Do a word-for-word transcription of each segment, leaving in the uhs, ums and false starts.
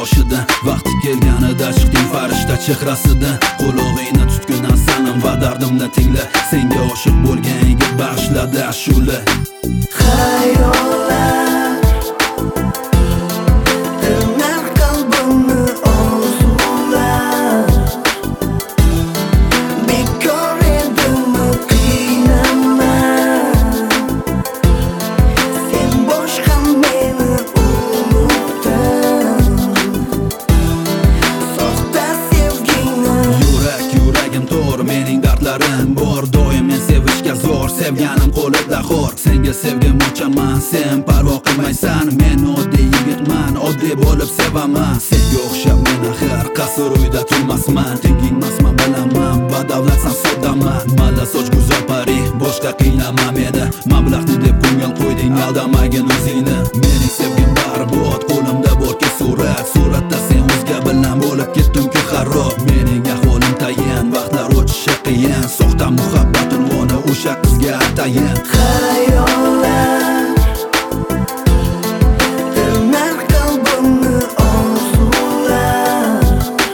boshida. Vaqti kelganida chiqding farishta chehrasidan. Qo'log'ingni tutgudan sanim va dardimni tingla. Senga oshiq bo'lgan yigit bag'ishladi ashula. Xayollar tirnar qalbimni orzular. Bekor edimi qiynaman. Sen boshqa meni unutding. Soxta sevgingni Yurak yuragim to'r, mening dardlarim bor. Doim men sevishga zo'r, sevganim qo'lida xor. Senga sevgim uchaman, sen parvo qilmaysan. Men oddiy yigitman, oddiy bo'lib sevaman. Senga o'xshab men axir qasr uyda turmasman. Tengingmasman bilaman, badavlatsan soddaman. Malla soch go'zal pari, boshqa qiynama meni. Mablag'ni deb ko'ngil qo'yding, aldamagin o'zingni. Mening sevgim barbod, qo'limda borki surat. Suratda sen o'zga bilan bo'lib ketding-ku xarob. Mening ahvolim tayin, vaqtlar o'tishi qiyin. Soxta muhabbat unvoni o'sha qizga atayin. Xayollar tirnar qalbimni orzular.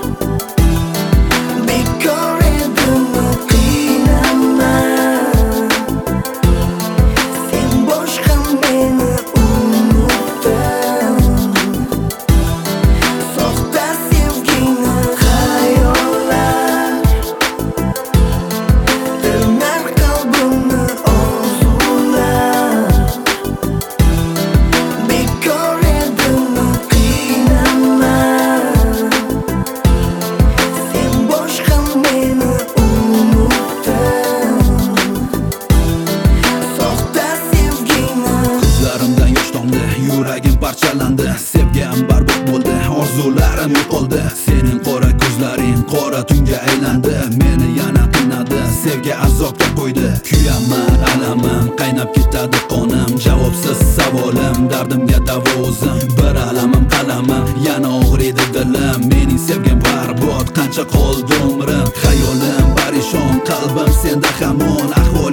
Bekor edimi qiynaman. Sen boshqa meni unutding. Soxta sevgingni xayollar tirnar qalbimni orzular. Bekor edimi qiynaman. Sen boshqa meni unutding. Soxta sevgingni Ko'zlarimdan yosh tomdi, yuragim parchalandi. Sevgim barbod bo'ldi, orzularim yo'qoldi. Sening qora ko'zlaring qora tunga aylandi. Meni yana qiynadi, sevgi azobga qo'ydi. Kuyaman, alamim qaynab ketadi qonim. Javobsiz savolim, dardimga davo o'zim. Bir alamim qalamim, yana og'riydi dilim. Mening sevgim barbod, qancha qoldi umrim. Xayolim parishon, qalbim senda hamon. Ahvolim